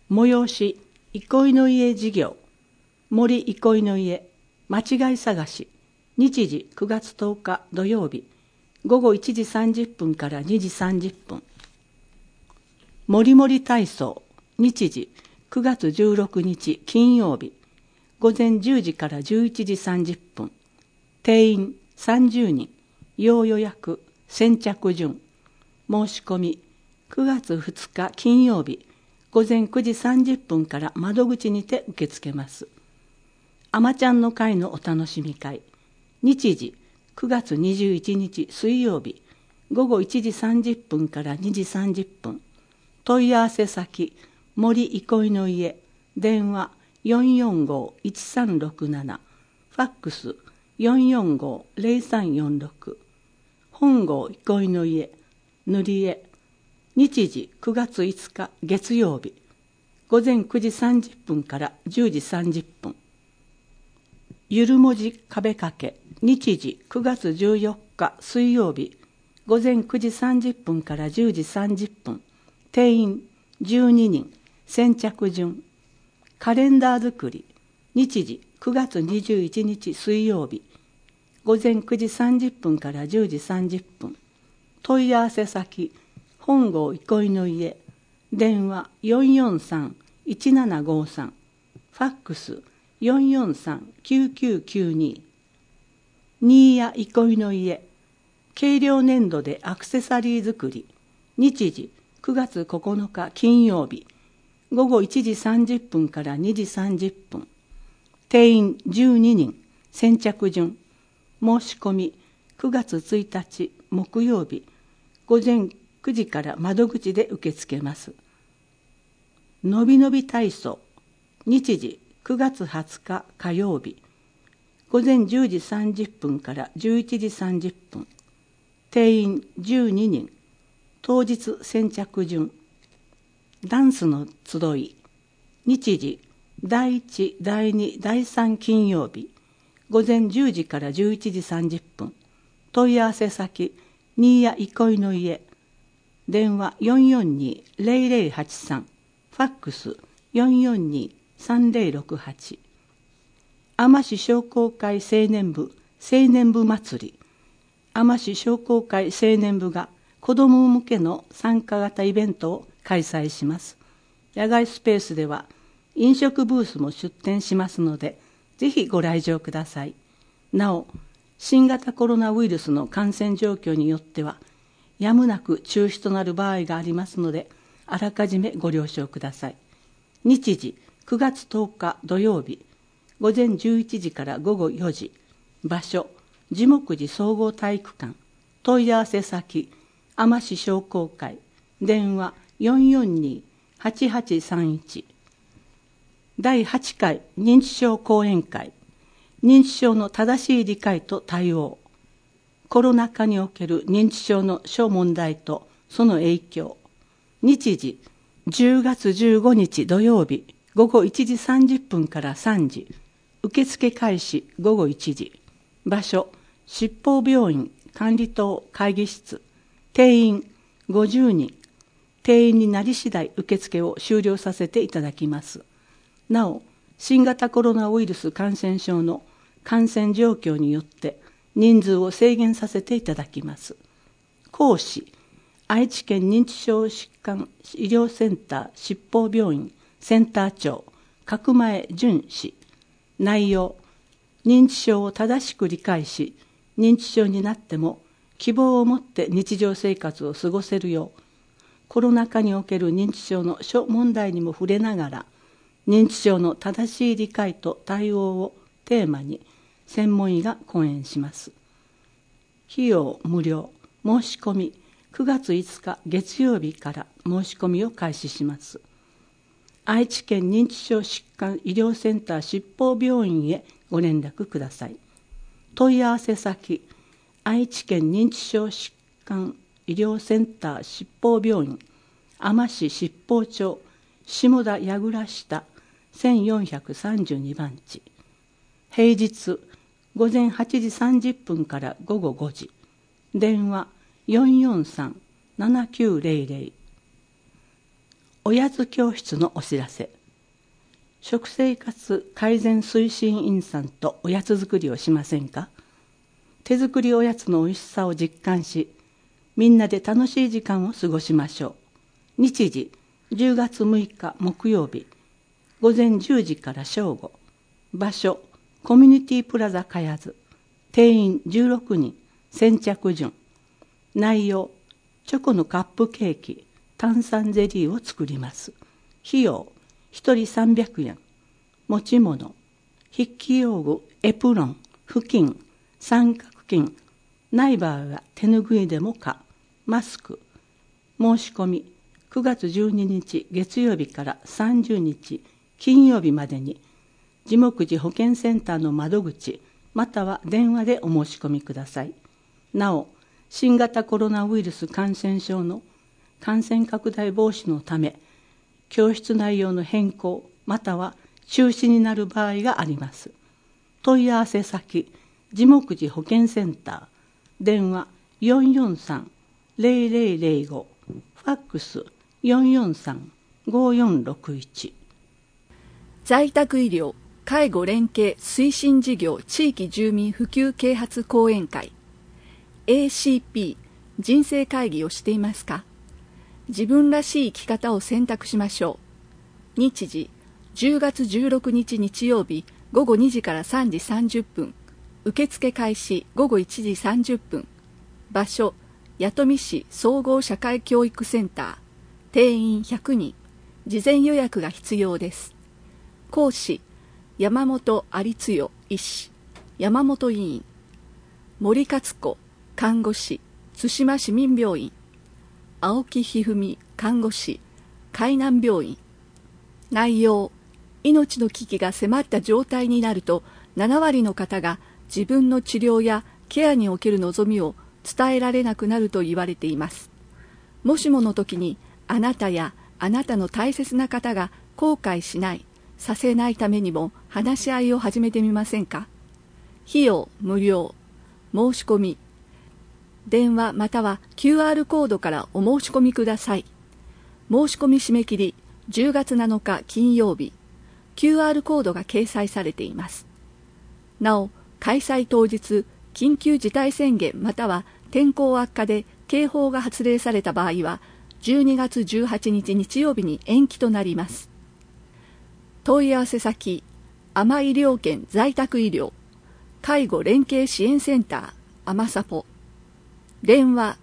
催し憩いの家事業森憩いの家間違い探し日時9月10日土曜日午後1時30分から2時30分もりもり体操日時9月16日金曜日午前10時から11時30分定員30人要予約先着順申し込み9月2日金曜日午前9時30分から窓口にて受け付けます。あまちゃんの会のお楽しみ会日時9月21日水曜日午後1時30分から2時30分問い合わせ先森憩いの家電話445-1367ファックス445-0346本郷憩いの家塗り絵日時9月5日月曜日午前9時30分から10時30分ゆる文字壁掛け日時9月14日水曜日午前9時30分から10時30分定員12人先着順カレンダー作り日時9月21日水曜日午前9時30分から10時30分問い合わせ先本郷憩いの家電話443-1753ファックス443-9992新谷憩いの家軽量粘土でアクセサリー作り日時9月9日金曜日午後1時30分から2時30分定員12人先着順申し込み9月1日木曜日午前9時から窓口で受け付けます。のびのび体操日時9月20日火曜日午前10時30分から11時30分定員12人当日先着順ダンスの集い日時第1第2第3金曜日午前10時から11時30分問い合わせ先新谷憩いの家電話442-0083ファックス442-3068海士商工会青年部祭り海士商工会青年部が子ども向けの参加型イベントを開催します。野外スペースでは飲食ブースも出店しますのでぜひご来場ください。なお新型コロナウイルスの感染状況によってはやむなく中止となる場合がありますのであらかじめご了承ください。日時9月10日土曜日午前11時から午後4時場所樹木寺総合体育館問い合わせ先海士商工会電話442-8831第8回認知症講演会認知症の正しい理解と対応コロナ禍における認知症の諸問題とその影響日時10月15日土曜日午後1時30分から3時受付開始午後1時場所七宝病院管理棟会議室定員50人定員になり次第受付を終了させていただきます。なお新型コロナウイルス感染症の感染状況によって人数を制限させていただきます。講師愛知県認知症疾患医療センター七宝病院センター長角前淳氏内容認知症を正しく理解し認知症になっても希望を持って日常生活を過ごせるようコロナ禍における認知症の諸問題にも触れながら認知症の正しい理解と対応をテーマに専門医が講演します。費用無料申し込み9月5日月曜日から申し込みを開始します。愛知県認知症疾患医療センター七宝病院へご連絡ください。問い合わせ先愛知県認知症疾患医療センター七宝病院海士七宝町下田櫓下1432番地平日午前8時30分から午後5時電話443-7900 おやつ教室のお知らせ。食生活改善推進員さんとおやつ作りをしませんか？手作りおやつの美味しさを実感し、みんなで楽しい時間を過ごしましょう。日時、10月6日木曜日、午前10時から正午。場所、コミュニティプラザかやず。定員16人、先着順。内容、チョコのカップケーキ、炭酸ゼリーを作ります。費用、1人300円。持ち物、筆記用具、エプロン、布巾、三角巾、ない場合は手ぬぐいでもか、マスク。申し込み、9月12日月曜日から30日金曜日までに、地木寺保健センターの窓口、または電話でお申し込みください。なお、新型コロナウイルス感染症の感染拡大防止のため、教室内容の変更、または中止になる場合があります。問い合わせ先、地木寺保健センター、電話443-0005、ファックス443-5461。 在宅医療・介護連携推進事業地域住民普及啓発講演会 ACP 人生会議をしていますか？自分らしい生き方を選択しましょう。日時、10月16日日曜日午後2時から3時30分。受付開始午後1時30分。場所、弥富市総合社会教育センター。定員100人。事前予約が必要です。講師、山本有剛医師、山本委員。森勝子、看護師、津島市民病院。青木ひふみ、看護師、海南病院。内容、命の危機が迫った状態になると、7割の方が自分の治療やケアにおける望みを伝えられなくなると言われています。もしもの時に、あなたやあなたの大切な方が後悔しない、させないためにも話し合いを始めてみませんか？費用無料。申し込み。電話または QR コードからお申し込みください。申し込み締め切り10月7日金曜日。QR コードが掲載されています。なお、開催当日、緊急事態宣言または天候悪化で警報が発令された場合は、12月18日日曜日に延期となります。問い合わせ先、あま医療圏在宅医療、介護連携支援センター、あまさぽ。電話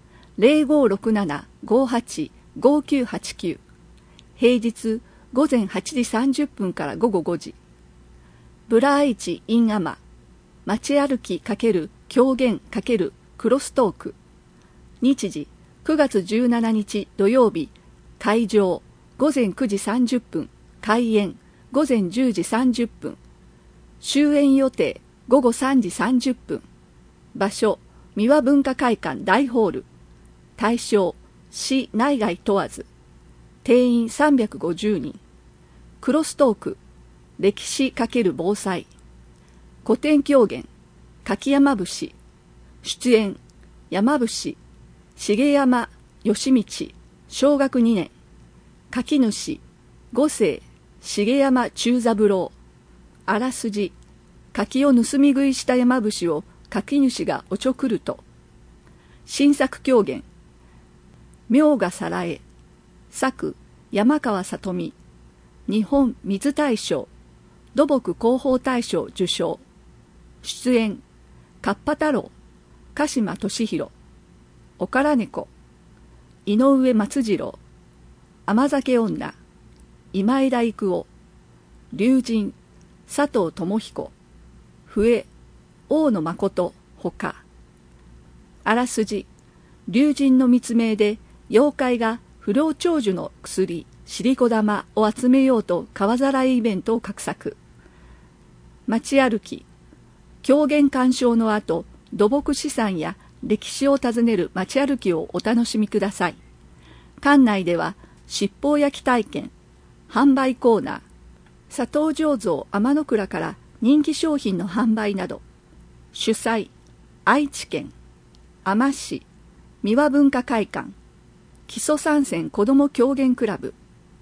0567-58-5989。平日午前8時30分から午後5時。ブラーイチ in アマ。街歩き×狂言×クロストーク。日時9月17日土曜日。会場午前9時30分。開演午前10時30分。終演予定午後3時30分。場所三輪文化会館大ホール。対象市内外問わず。定員350人。クロストーク歴史×防災。古典狂言柿山節。出演山伏重山義道小学2年。書き主五世重山忠三郎。あらすじ、柿を盗み食いした山伏を書き主がおちょくると。新作狂言明賀さらえ。作山川里美。日本水大賞土木広報大賞受賞。出演カッパ太郎鹿島俊弘。おから猫井上松次郎。甘酒女今枝育夫。龍神佐藤智彦。笛大野誠ほか。あらすじ、龍神の密命で妖怪が不老長寿の薬シリコ玉を集めようと川ざらいイベントを画策。街歩き狂言鑑賞の後、土木資産や歴史を訪ねる街歩きをお楽しみください。館内では七宝焼き体験、販売コーナー、砂糖醸造天の倉から人気商品の販売など。主催愛知県あま市三輪文化会館、基礎参戦子ども狂言クラブ。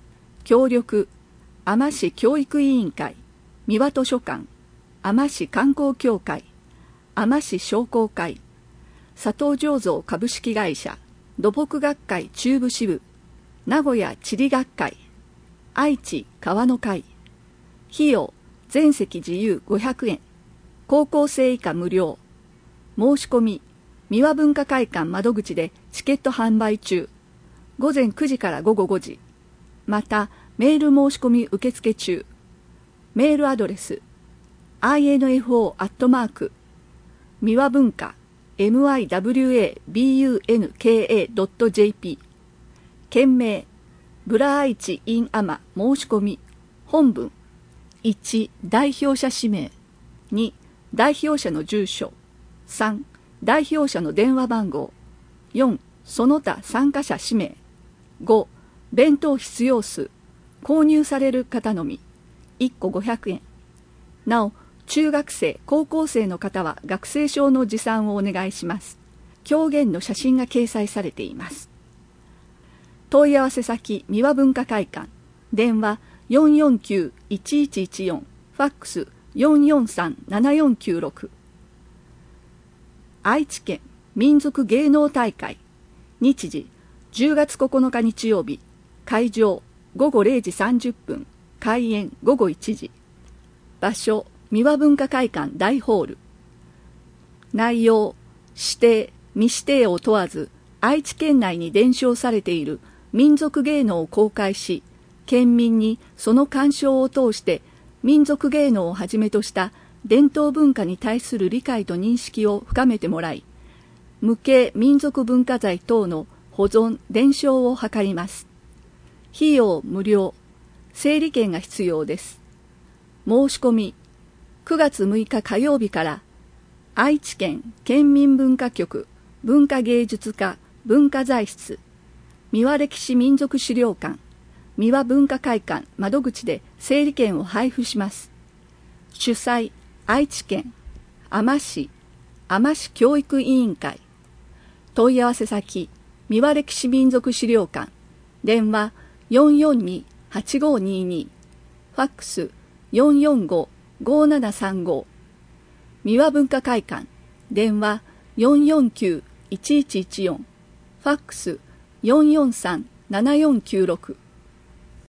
協力海士市教育委員会、三輪図書館、海士市観光協会、海士市商工会、佐藤醸造株式会社、土木学会中部支部、名古屋地理学会、愛知川の会。費用全席自由500円、高校生以下無料。申し込み三輪文化会館窓口でチケット販売中。午前9時から午後5時。またメール申し込み受付中。メールアドレス info@ 三輪文化 miwabunka.jp 件名ブラ愛知 in アマ申し込み。本文1代表者氏名、2代表者の住所、3代表者の電話番号、4その他参加者氏名、5弁当必要数、購入される方のみ、1個500円。なお中学生高校生の方は学生証の持参をお願いします。狂言の写真が掲載されています。問い合わせ先三輪文化会館、電話449-1114、ファックス443-7496。愛知県民族芸能大会、日時10月9日日曜日、会場午後0時30分、開演午後1時。場所三輪文化会館大ホール。内容指定未指定を問わず愛知県内に伝承されている民族芸能を公開し、県民にその鑑賞を通して民族芸能をはじめとした伝統文化に対する理解と認識を深めてもらい、無形民族文化財等の保存・伝承を図ります。費用無料、整理券が必要です。申し込み9月6日火曜日から愛知県県民文化局文化芸術課文化財室三輪歴史民族資料館三輪文化会館窓口で整理券を配布します。主催愛知県あま市教育委員会。問い合わせ先三輪歴史民族資料館、電話442-8522、ファックス445-5735。三輪文化会館、電話449-1114、ファックス443-7496。